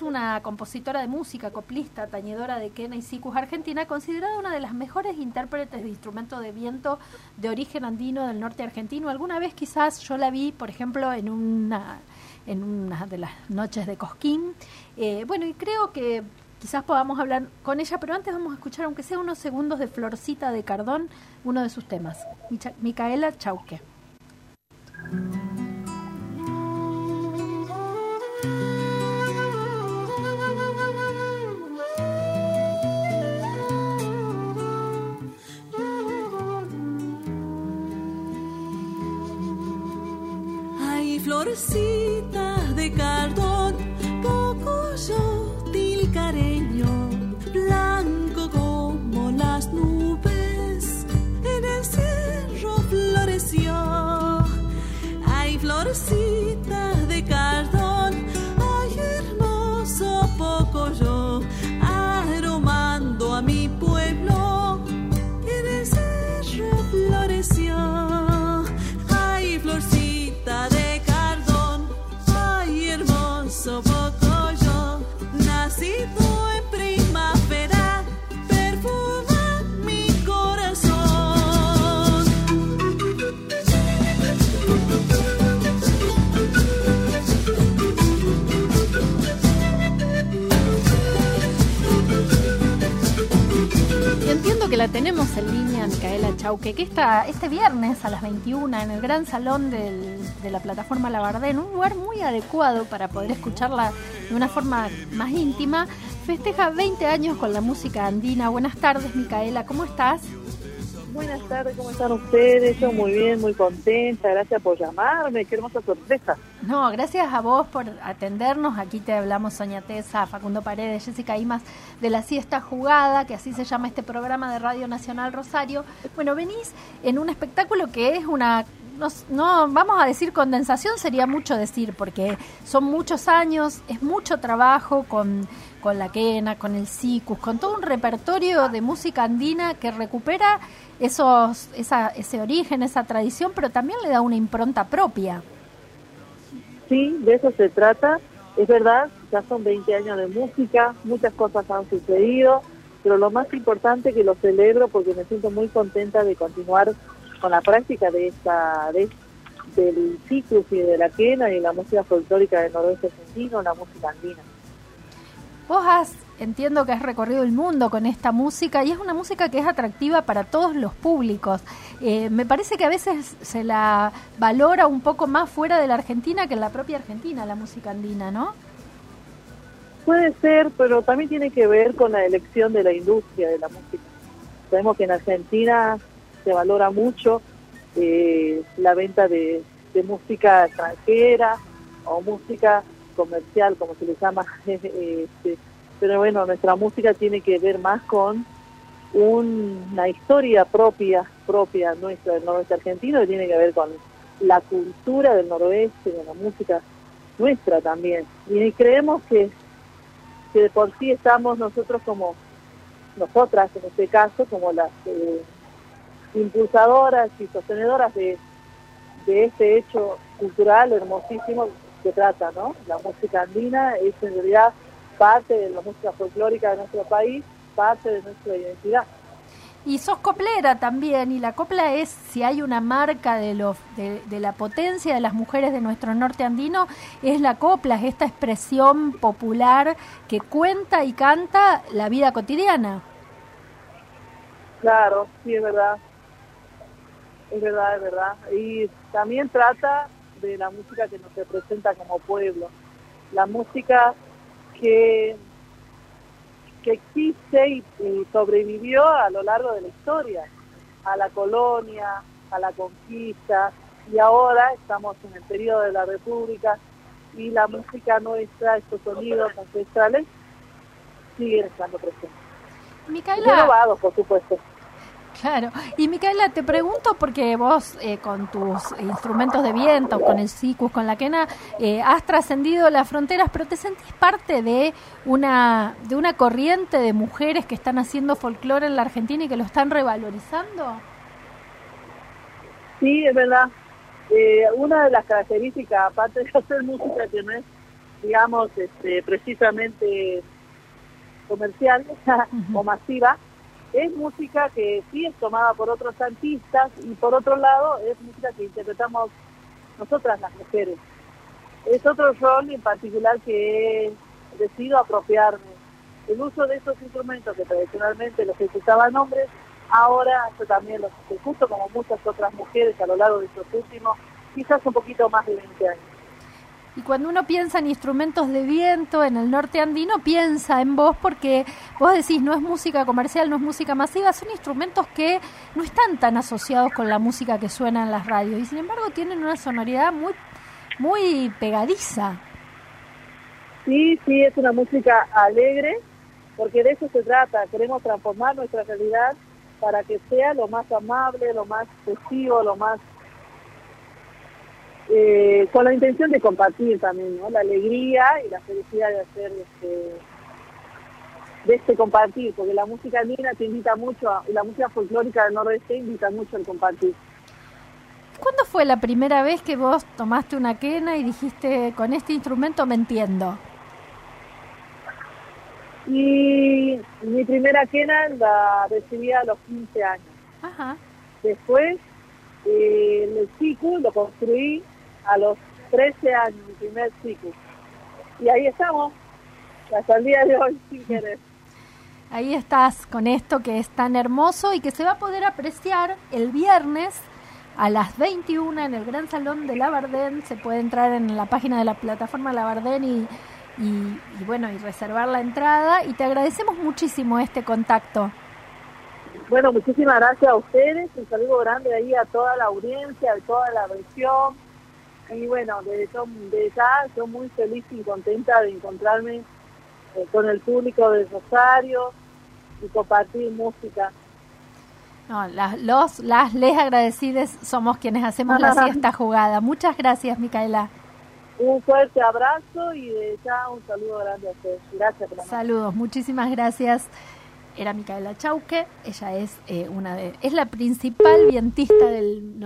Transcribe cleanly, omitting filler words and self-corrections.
una compositora de música, coplista, tañedora de quena y sikus argentina, considerada una de las mejores intérpretes de instrumento de viento de origen andino del norte argentino. Alguna vez quizás yo la vi, por ejemplo, en una de las noches de Cosquín. Bueno, y creo que quizás podamos hablar con ella, pero antes vamos a escuchar, aunque sea unos segundos, de Florcita de Cardón, uno de sus temas, Micaela Chauque. Ay, florcita de cardón, poco yo tilcareño, blanco como las nubes, en el cerro floreció. Ay, florcita de cardón, ay, hermoso poco yo, aromando a mi pueblo, en el cerro floreció. Ay, florcita de cardón, ay, hermoso poco yo, nacido en primavera, perfuma mi corazón. Y entiendo que la tenemos en línea, Micaela Chauque, que este viernes a las 21 en el Gran Salón de la plataforma Labardén, un lugar muy adecuado para poder escucharla de una forma más íntima, festeja 20 años con la música andina. Buenas tardes, Micaela, ¿cómo estás? Buenas tardes, ¿cómo están ustedes? Yo muy bien, muy contenta, gracias por llamarme, qué hermosa sorpresa. No, gracias a vos por atendernos. Aquí te hablamos Sonia Tesa, Facundo Paredes, Jessica Imas de La Siesta Jugada, que así se llama este programa de Radio Nacional Rosario. Bueno, venís en un espectáculo que es una... No, vamos a decir condensación, sería mucho decir, porque son muchos años, es mucho trabajo con la quena, con el sikus, con todo un repertorio de música andina que recupera ese origen, esa tradición, pero también le da una impronta propia. Sí, de eso se trata, es verdad, ya son 20 años de música, muchas cosas han sucedido, pero lo más importante que lo celebro porque me siento muy contenta de continuar con la práctica del sikus y de la quena y la música folclórica del noroeste argentino, la música andina. Vos entiendo que has recorrido el mundo con esta música y es una música que es atractiva para todos los públicos. Me parece que a veces se la valora un poco más fuera de la Argentina que en la propia Argentina, la música andina, ¿no? Puede ser, pero también tiene que ver con la elección de la industria de la música. Sabemos que en Argentina se valora mucho la venta de música extranjera o música comercial, como se le llama, pero bueno, nuestra música tiene que ver más con una historia propia nuestra del noroeste argentino, que tiene que ver con la cultura del noroeste, de la música nuestra también. Y creemos que de por sí estamos nosotros como, nosotras en este caso, como las impulsadoras y sostenedoras de este hecho cultural hermosísimo que trata, ¿no? La música andina es en realidad parte de la música folclórica de nuestro país, parte de nuestra identidad. Y sos coplera también, y la copla es, si hay una marca de la potencia de las mujeres de nuestro norte andino, es la copla, es esta expresión popular que cuenta y canta la vida cotidiana. Claro, sí, es verdad. Es verdad. Y también trata de la música que nos representa como pueblo. La música que existe y sobrevivió a lo largo de la historia, a la colonia, a la conquista, y ahora estamos en el periodo de la República y la música nuestra, estos sonidos ancestrales, siguen estando presentes. Micaela, renovados, por supuesto. Claro, y Micaela, te pregunto porque vos con tus instrumentos de viento, con el sikus, con la quena, has trascendido las fronteras, pero ¿te sentís parte de una corriente de mujeres que están haciendo folclore en la Argentina y que lo están revalorizando? Sí, es verdad. Una de las características, aparte de hacer música que no es digamos, precisamente comercial o masiva. Es música que sí es tomada por otros artistas y por otro lado es música que interpretamos nosotras las mujeres. Es otro rol en particular que he decidido apropiarme. El uso de estos instrumentos que tradicionalmente los ejecutaban hombres, ahora yo también los ejecuto como muchas otras mujeres a lo largo de estos últimos, quizás un poquito más de 20 años. Y cuando uno piensa en instrumentos de viento en el norte andino, piensa en vos porque vos decís no es música comercial, no es música masiva, son instrumentos que no están tan asociados con la música que suena en las radios y sin embargo tienen una sonoridad muy, muy pegadiza. Sí, es una música alegre porque de eso se trata, queremos transformar nuestra realidad para que sea lo más amable, lo más festivo, lo más... con la intención de compartir también, ¿no? La alegría y la felicidad de hacer de este compartir, porque la música andina te invita mucho, y la música folclórica del nordeste invita mucho al compartir. ¿Cuándo fue la primera vez que vos tomaste una quena y dijiste, con este instrumento me entiendo? Y mi primera quena la recibí a los 15 años. Ajá. Después, el siku lo construí a los 13 años, mi primer siku. Y ahí estamos, hasta el día de hoy, sin querer. Ahí estás con esto que es tan hermoso y que se va a poder apreciar el viernes a las 21 en el Gran Salón de Labardén. Se puede entrar en la página de la plataforma Labardén y bueno, y reservar la entrada. Y te agradecemos muchísimo este contacto. Bueno, muchísimas gracias a ustedes, un saludo grande ahí a toda la audiencia, a toda la región. Y bueno, de ya estoy muy feliz y contenta de encontrarme con el público de Rosario y compartir música. No, les agradecidas somos quienes hacemos la siesta jugada. Muchas gracias, Micaela. Un fuerte abrazo y de ya un saludo grande a ustedes. Gracias. Saludos, muchísimas gracias. Era Micaela Chauque, ella es es la principal vientista del